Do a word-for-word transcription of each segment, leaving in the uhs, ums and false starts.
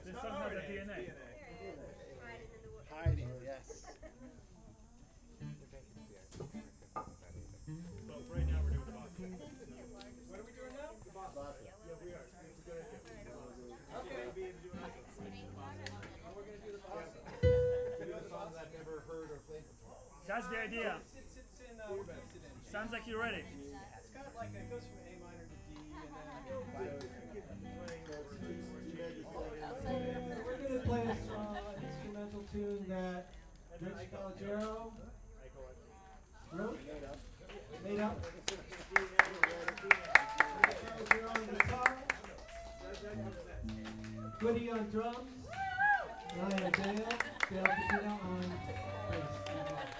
This song has a D N A. Hiding, yes. So right now we're doing the box. What are we doing now? The box. Yeah, we are. It's a good idea. Okay. We're going to do the box. Do the songs I've never heard or played before. That's the idea. It's, it's in, uh, what makes it in? Sounds like you're ready. It's kind of like, it goes from A minor to D, and then we're going to play a uh, instrumental tune that Rich Calogero wrote, made up. Calogero on guitar, Goody on drums, Ryan Dale, Dale Katina on bass.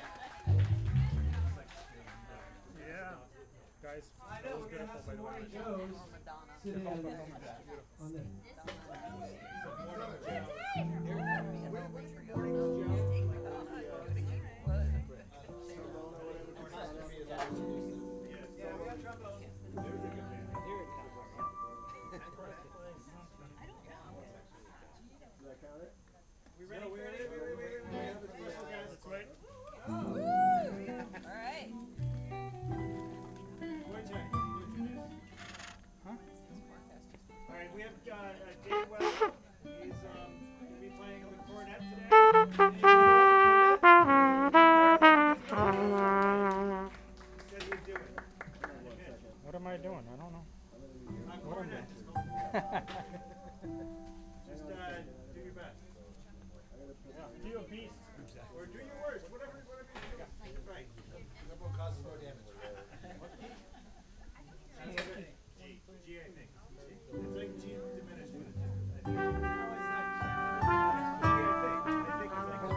Yeah. Guys, I that know, was we're going to beautiful, have by some the more way. Joes sitting on the, on the yeah, we got trombone. We ready? We ready? We ready? We ready? We ready? Let's wait. All right. All right, we have uh, uh, Dave Weller. He's um, going to be playing on the cornet today. Said he'd do it. What am I doing? I don't know. On What am cornet. I Just uh, do your best. Do your beast. Or do your worst. Whatever, whatever you do. Right. That won't cause more damage. G, G, I think. It's like G diminished. I think. No, it's not G. It's G, I think. I think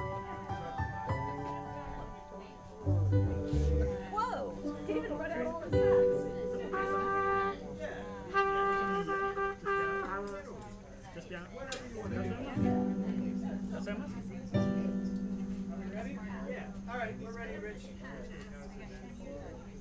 it's like. Whoa! David, what are all the sets? Just piano. Whatever you want to do. ¿Hacemos? Are we ready? Yeah. All right, we're ready, Rich.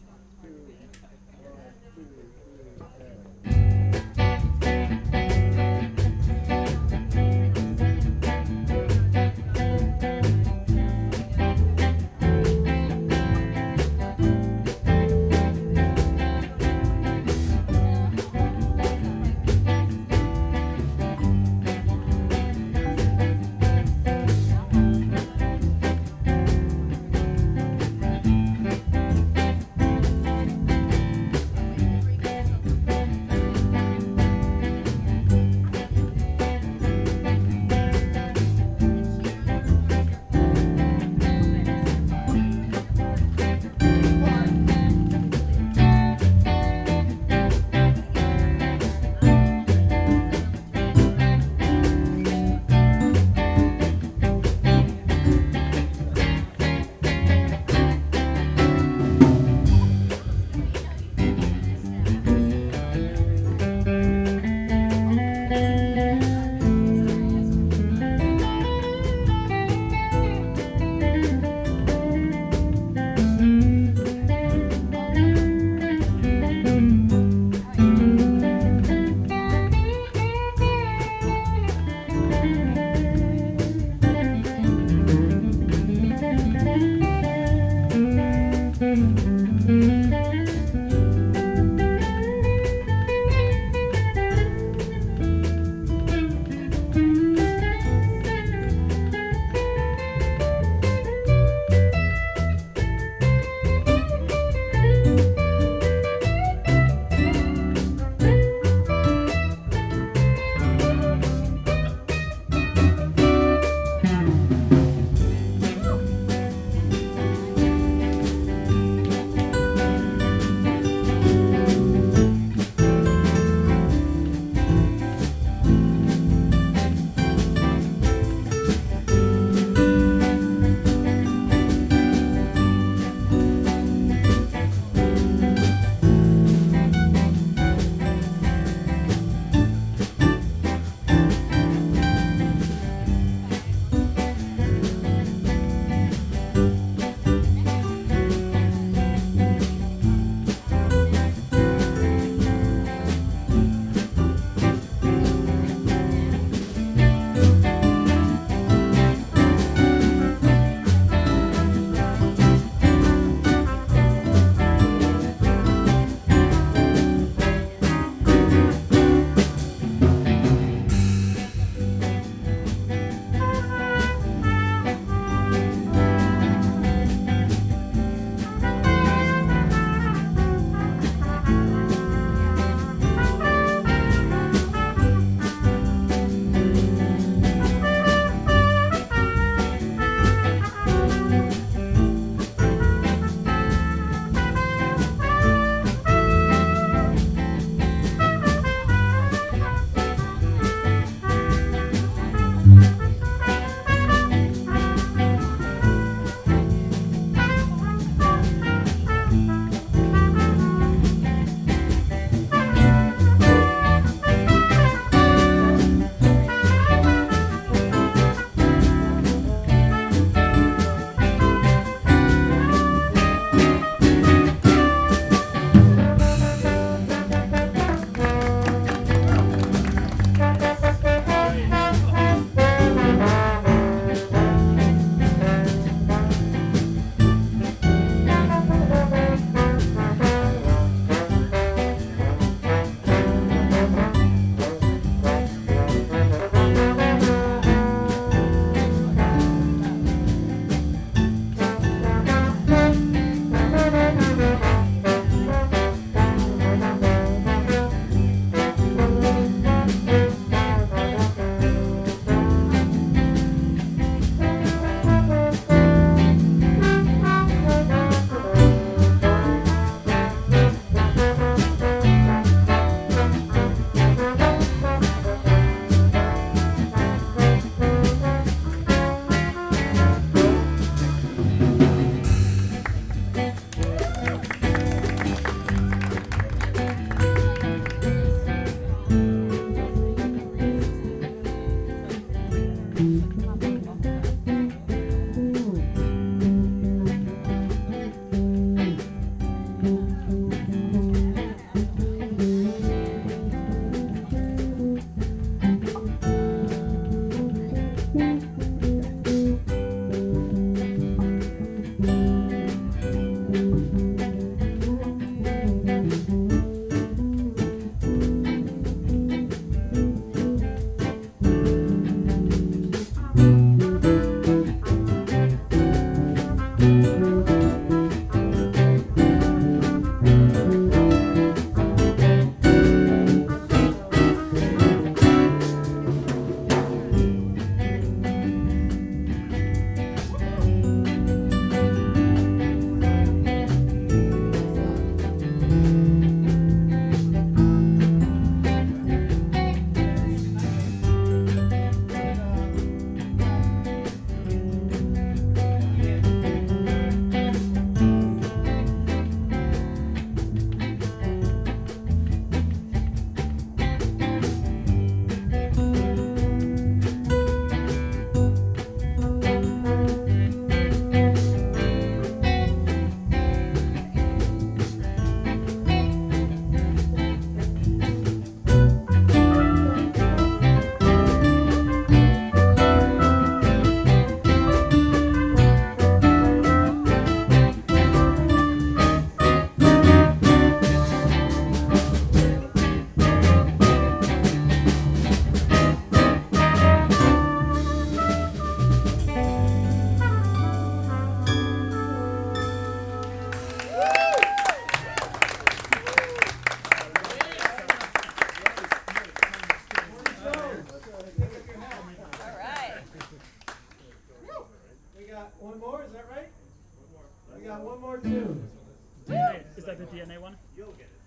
got one more, is that right? We got one more tune. D N A. Is that the D N A one? You'll get it.